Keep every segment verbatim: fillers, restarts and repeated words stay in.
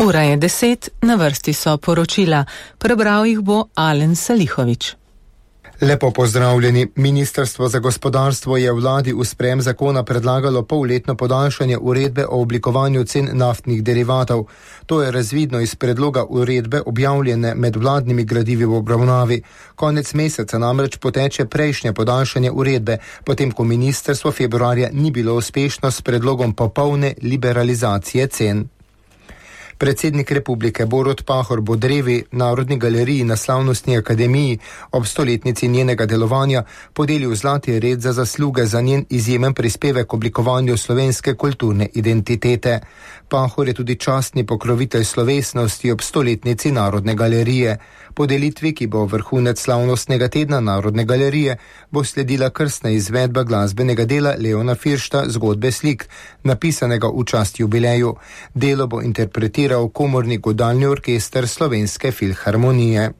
Ura je deset, na vrsti so poročila. Prebral jih bo Alen Salihovič. Lepo pozdravljeni. Ministrstvo za gospodarstvo je vladi v sprejem zakona predlagalo polletno podaljšanje uredbe o oblikovanju cen naftnih derivatov. To je razvidno iz predloga uredbe objavljene med vladnimi gradivi v obravnavi. Konec meseca namreč poteče prejšnje podaljšanje uredbe, potem ko ministrstvo februarja ni bilo uspešno s predlogom popolne liberalizacije cen. Predsednik republike Borut Pahor bo drevi Narodni galeriji na Slavnostni akademiji ob stoletnici njenega delovanja podelil zlati red za zasluge za njen izjemen prispevek k oblikovanju slovenske kulturne identitete. Pahor je tudi častni pokrovitelj slovesnosti ob stoletnici Narodne galerije. Podelitvi, ki bo vrhunec slavnostnega tedna Narodne galerije, bo sledila krstna izvedba glasbenega dela Leona Firšta Zgodbe slik, napisanega v čast jubileju. Delo bo interpretiral komorni godalni orkester Slovenske filharmonije.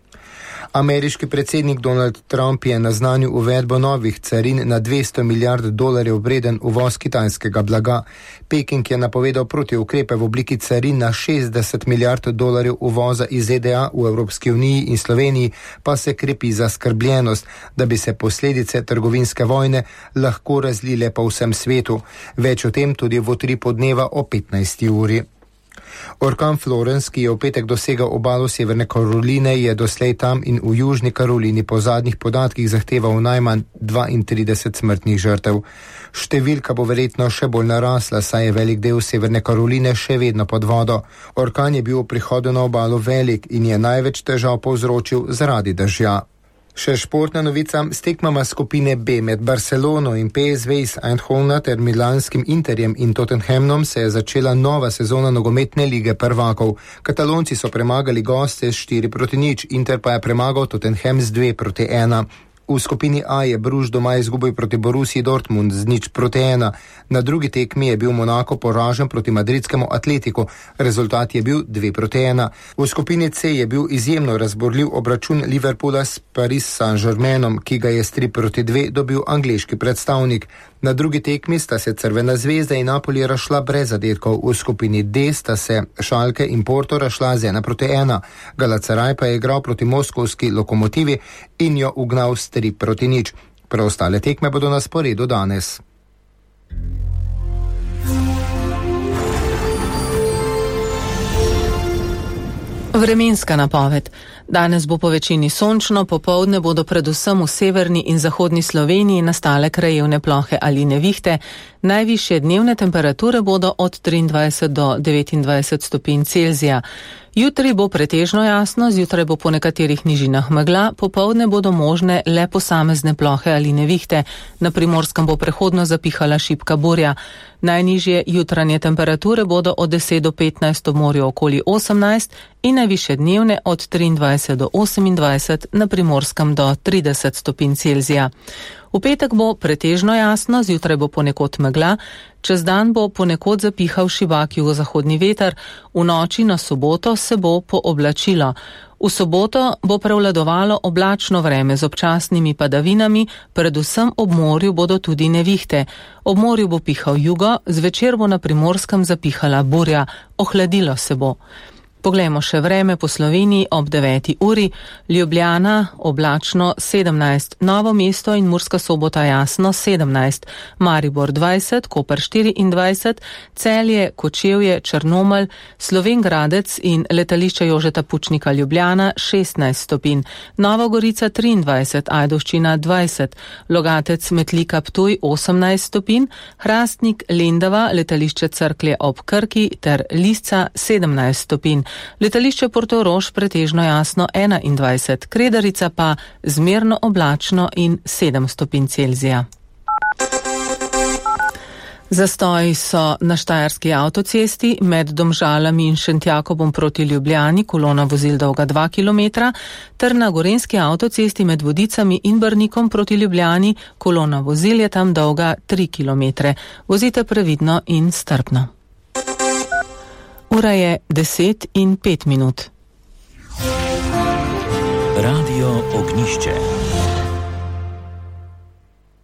Ameriški predsednik Donald Trump je naznanil uvedbo novih carin na dvesto milijard dolarjev vreden uvoz kitajskega blaga. Peking je napovedal protiukrepe v obliki carin na šestdeset milijard dolarjev uvoza iz Z D A v Evropski uniji in Sloveniji, pa se krepi zaskrbljenost, da bi se posledice trgovinske vojne lahko razlile po vsem svetu. Več o tem tudi v Utripu dneva o petnajsti uri. Orkan Florence, ki je v petek dosegal obalo Severne Karoline, je doslej tam in v Južni Karolini po zadnjih podatkih zahteval najmanj dvaintrideset smrtnih žrtev. Številka bo verjetno še bolj narasla, saj je velik del Severne Karoline še vedno pod vodo. Orkan je bil v prihodu na obalo velik in je največ težav povzročil zaradi dežja. Še športna novica, s tekmama skupine B med Barcelono in P S V iz Eindhovna ter milanskim Interjem in Tottenhamom se je začela nova sezona nogometne lige prvakov. Katalonci so premagali goste s štiri proti nič, Inter pa je premagal Tottenham z dve proti ena. V skupini A je Bruž doma izgubil proti Borussiji Dortmund z nič proti ena. Na drugi tekmi je bil Monako poražen proti madridskemu Atletiku. Rezultat je bil dve proti ena. V skupini C je bil izjemno razborljiv obračun Liverpoola s Paris Saint-Germainom, ki ga je s tri proti dve dobil angleški predstavnik. Na drugi tekmi sta se Crvena zvezda in Napoli razšla brez zadetkov. V skupini D sta se Schalke in Porto razšla z ena proti ena. Galatasaray pa je igral proti moskovski Lokomotivi in jo ugnal s tri proti nič. Preostale tekme bodo na sporedu danes. Vremenska napoved. Danes bo po večini sončno, popoldne bodo predvsem v severni in zahodni Sloveniji nastale krajevne plohe ali nevihte. Najvišje dnevne temperature bodo od triindvajset do devetindvajset stopinj Celzija. Jutri bo pretežno jasno, zjutraj bo po nekaterih nižinah megla, popoldne bodo možne le posamezne plohe ali nevihte. Na Primorskem bo prehodno zapihala šibka burja. Najnižje jutranje temperature bodo od deset do petnajst, ob morju okoli osemnajst in najvišje dnevne od triindvajset do osemindvajset, na Primorskem do trideset stopinj Celzija. V petek bo pretežno jasno, zjutraj bo ponekod megla, čez dan bo ponekod zapihal šibak jugozahodni veter, v noči na soboto se bo pooblačilo. V soboto bo prevladovalo oblačno vreme z občasnimi padavinami, predvsem ob morju bodo tudi nevihte. Ob morju bo pihal jugo, zvečer bo na Primorskem zapihala burja, ohladilo se bo. Poglejmo še vreme po Sloveniji ob deveti uri. Ljubljana oblačno sedemnajst, Novo mesto in Murska Sobota jasno sedemnajst, Maribor dvajset, Koper štiriindvajset, Celje, Kočevje, Črnomelj, Slovenj Gradec in letališče Jožeta Pučnika Ljubljana šestnajst stopinj, Nova Gorica triindvajset, Ajdovščina dvajset, Logatec Metlika Ptuj osemnajst stopinj, Hrastnik, Lendava, letališče Cerklje ob Krki ter Lisca sedemnajst stopinj. Letališče Portorož pretežno jasno enaindvajset, Kredarica pa zmerno oblačno in sedem stopinj Celzija. Zastoji so na Štajerski avtocesti med Domžalami in Šentjakobom proti Ljubljani, kolona vozil dolga dva kilometra, ter na Gorenjski avtocesti med Vodicami in Brnikom proti Ljubljani, kolona vozil je tam dolga tri kilometre. Vozite previdno in strpno. Ura je deset in pet minut. Radio Ognišče.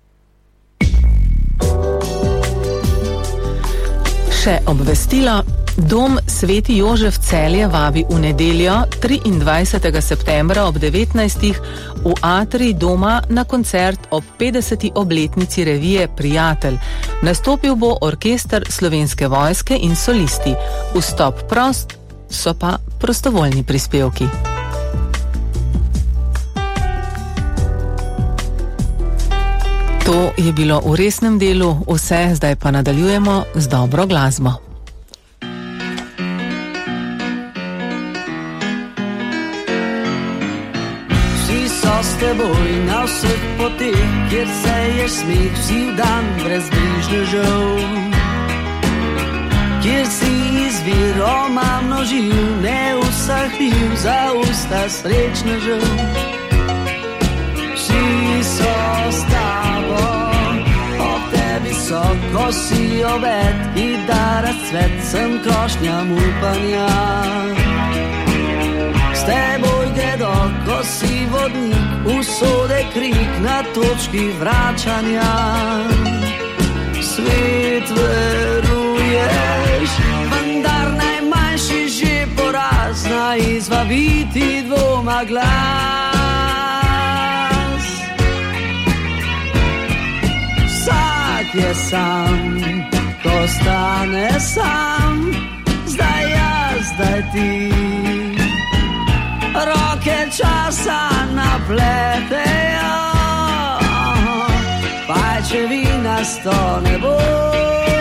Še obvestilo. Dom Sveti Jožef Celje vabi v nedeljo, triindvajsetega septembra ob devetnajstih v atrij doma na koncert ob petdeseti obletnici revije Prijatelj. Nastopil bo orkester Slovenske vojske in solisti. Vstop prost, so pa prostovoljni prispevki. To je bilo v resnem delu vse, zdaj pa nadaljujemo z dobro glasbo. S teboj na vseh poteh, kjer seješ smeh, vsi v dan brez brižnežev, kjer si izvir omamno živ, neusahljiv za usta srečnežev. Vsi so s tabo, ob tebi so, ko si obet, in da razcvet sem krošnjam upanja. S teboj gredo, ko si vodnik, usode krik na točki vračanja. Svet veruješ, vendar najmanjši že poraz zna izvabiti dvoma glas. Vsak je sam, ko stane sam, zdaj jaz, zdaj ti. Roke časa napletejo, pajčevina sto ne bo.